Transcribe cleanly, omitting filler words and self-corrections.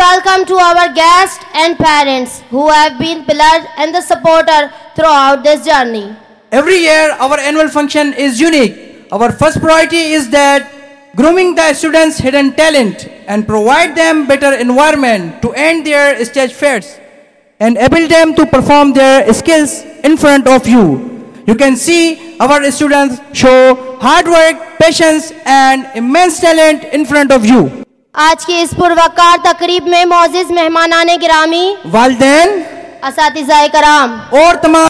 welcome to our guests and parents who have been pillar and the supporter throughout this journey. Every year, our annual function is unique. Our first priority is that grooming the students' hidden talent and provide them better environment to end their stage fears and able them to perform their skills in front of you. You can see our students show hard work, patience and immense talent in front of you. आज की इस पुरवकार तकरीब में मौजूद मेहमानाने गिरामी, वालिदैन, असातिज़ाए कराम और तमाम